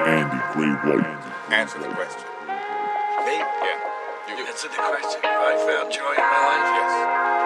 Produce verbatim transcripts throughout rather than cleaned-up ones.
Andy Gray White. Answer the question. Me? Yeah. You answer the question. Have I found joy in my life? Yes.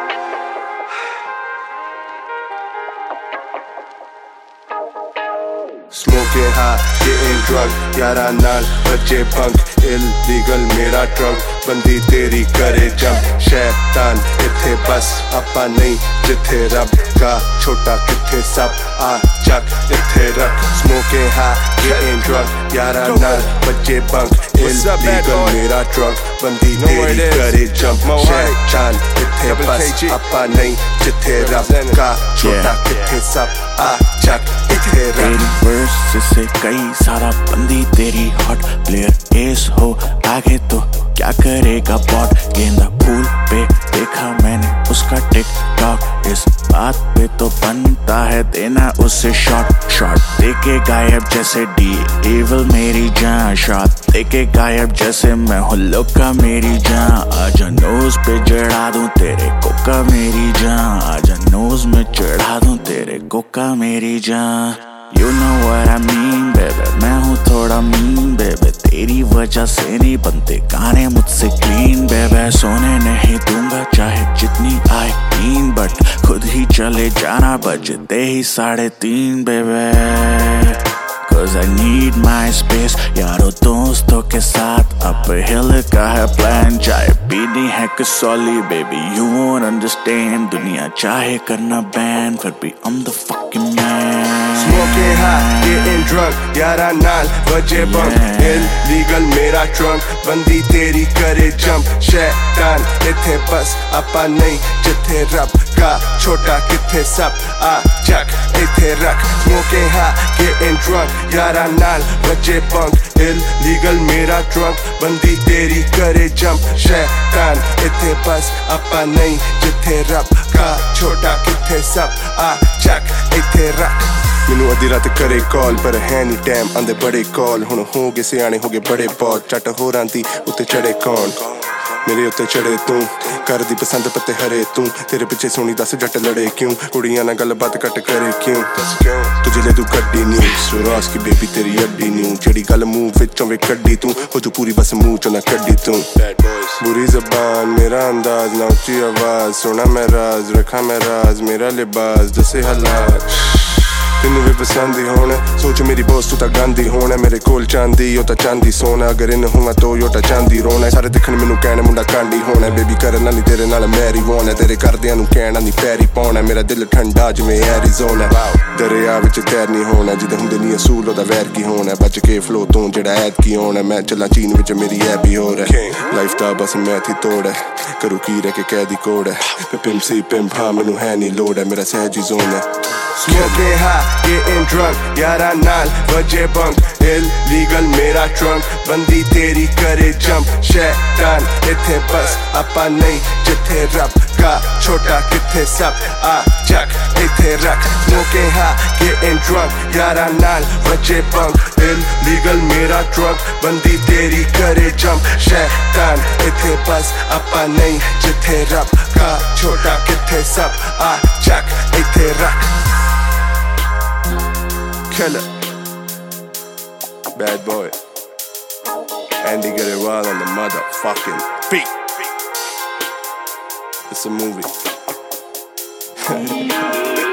Smoking high, getting drunk, यारा नाल बच्चे bunk, illegal मेरा trunk, बंदी तेरी करे jump, शैतान इत्थे बस अपा नहीं जिथे रब का छोटा किथे सब आ चक इत्थे रख. Smoking high, getting drunk, यारा नाल बच्चे bunk, illegal मेरा trunk, बंदी तेरी करे jump, शैतान इत्थे बस अपा नहीं जिथे रब का छोटा किथे सब आ चक इत्थे रख. से कई सारा बंदी तेरी हॉट प्लेयर एस हो आगे तो क्या करेगा बॉट. गेंदा फूल पे देखा मैंने उसका टिक टॉक, इस बात पे तो बनता है देना उसे शॉट. शॉट देके गायब जैसे डी एविल मेरी जान, शॉट देके गायब जैसे मैं हूँ लोका मेरी जान. आजा नोज पे चढ़ा दूं तेरे कोका मेरी जान, आजा नोज में चढ़ा दूं तेरे कोका मेरी जान. You know what I mean baby, मैं हूँ थोड़ा mean baby, तेरी वजह से नहीं बनते गाने मुझसे clean baby. सोने नहीं दूंगा चाहे जितनी आए तीन, बट खुद ही चले जाना बजते ही साढ़े तीन baby. Cause I need my space, यारों दोस्तों के साथ up hill का है plan. चाहे पीनी है Kasauli baby, you won't understand. दुनिया चाहे करना ban, फिर भी I'm the fucking man. Smoking high, getting drunk, यारा नाल बजे bunk, illegal मेरा trunk, बंदी तेरी करे jump, शैतान इत्थे बस अपा नहीं जिथे रब का छोटा किथे सब आ चक इत्थे रख. Smoking high, getting drunk, यारा नाल बजे bunk, illegal मेरा trunk, बंदी तेरी करे jump, शैतान इत्थे बस अपा नहीं जिथे रब का छोटा किथे सब आ चक इत्थे रख. ਮੈਨੂੰ ਅੱਧੀ ਰਾਤ ਕਰੇ ਕਾਲ ਪਰ ਹੈ ਨਹੀਂ ਟਾਈਮ ਆਂਦੇ ਬੜੇ ਕਾਲ. ਹੁਣ ਹੋ ਗਏ ਸਿਆਣੇ ਹੋ ਗਏ ਬੜੇ ਬਹੁਤ, ਚੱਟ ਹੋਰਾਂ ਦੀ ਉੱਤੇ ਚੜੇ ਕੌਣ ਮੇਰੇ ਉੱਤੇ ਚੜੇ ਤੂੰ, ਕਰਦੀ ਪਸੰਦ ਪੱਤੇ ਹਰੇ ਤੂੰ, ਤੇਰੇ ਪਿੱਛੇ ਸੋਣੀ ਦੱਸ ਜੱਟ ਲੜੇ ਕਿਉਂ, ਕੁੜੀਆਂ ਨਾਲ ਗੱਲਬਾਤ ਘੱਟ ਕਰੇ ਕਿਉਂ, ਦੱਸ ਕਿਉਂ ਤੁਝੇ ਲੈ ਤੂੰ ਕੱਢੀ ਨਿਊ ਸੁਰਾਸ ਕੀ ਬੇਬੀ ਤੇਰੀ ਅੱਡੀ ਨਿਊ, ਜਿਹੜੀ ਗੱਲ ਮੂੰਹ ਵਿੱਚੋਂ ਵੇ ਕੱਢੀ ਤੂੰ ਹੋ ਜੂ ਪੂਰੀ ਬਸ ਮੂੰਹ ਚੋਂ ਨਾ ਕੱਢੀ ਤੂੰ. बुरी ज़बान मेरा अंदाज ना ऊंची आवाज, सोना मैं राज रखा मैं राज मेरा लिबास दसे हालात. ਤੈਨੂੰ ਵੀ ਪਸੰਦ ਹੀ ਹੋਣਾ ਸੋਚ ਮੇਰੀ ਬੋਸ ਤੂੰ ਤਾਂ ਗਾਂਧੀ ਹੋਣਾ, ਮੇਰੇ ਕੋਲ ਚਾਂਦੀ ਉਹ ਤਾਂ ਚਾਂਦੀ ਸੋਨਾ, ਅਗਰ ਇਨ ਹੋਵਾਂ ਤੋ ਯੋਟਾ ਚਾਂਦੀ ਰੋਣਾ. ਸਾਰੇ ਦੇਖਣ ਮੈਨੂੰ ਕਹਿਣ ਮੁੰਡਾ ਕਾਂਡੀ ਹੋਣਾ, ਬੇਬੀ ਕਰਨਾ ਨਹੀਂ ਤੇਰੇ ਨਾਲ ਮੈਰੀ ਹੋਣਾ, ਤੇਰੇ ਕਰਦਿਆਂ ਨੂੰ ਕਹਿਣਾ ਨਹੀਂ ਪੈਰੀ ਪਾਉਣਾ, ਮੇਰਾ ਦਿਲ ਠੰਡਾ ਜਿਵੇਂ ਐਰੀਜ਼ੋਨਾ. ਦਰਿਆ ਵਿੱਚ ਤੈਰਨੀ ਹੋਣਾ ਜਿੱਦਾਂ ਹੁੰਦੇ ਨਹੀਂ ਅਸੂਲ ਉਹਦਾ ਵੈਰ ਕੀ ਹੋਣਾ, ਬਚ ਕੇ ਫਲੋ ਤੋਂ ਜਿਹੜਾ ਐਤ ਕੀ ਹੋਣਾ. ਮੈਂ ਚੱਲਾਂ ਚੀਨ ਵਿੱਚ ਮੇਰੀ ਐ ਵੀ ਹੋ ਰਿਹਾ ਲਾਈਫ ਦਾ ਬਸ ਮੈਥ ਹੀ ਤੋੜ ਹੈ, ਕਰੂ ਕੀ ਰਹਿ ਕੇ ਕੈਦੀ ਕੋੜ ਹੈ, ਪਿੰਪ ਸੀ ਪਿੰਪ ਹਾਂ ਮੈਨੂੰ ਹੈ ਨਹੀਂ ਲੋੜ ਹੈ, ਮੇਰਾ ਸਹਿਜੀ ਜ਼ੋਨ ਹੈ. Smoking high, getting drunk, यारा नाल बजे bunk, illegal मेरा trunk, बंदी तेरी करे jump, शैतान इत्थे बस अपा नहीं जिथे रब का छोटा किथे सब आ चक इत्थे रख. Smoking high, getting drunk, यारा नाल बजे bunk, illegal मेरा trunk, बंदी तेरी करे jump, शैतान इत्थे बस अपा नहीं जिथे रब का छोटा किथे सब आ चक इत्थे रख. Killer, bad boy, Andy get it wild on the motherfucking beat. It's a movie.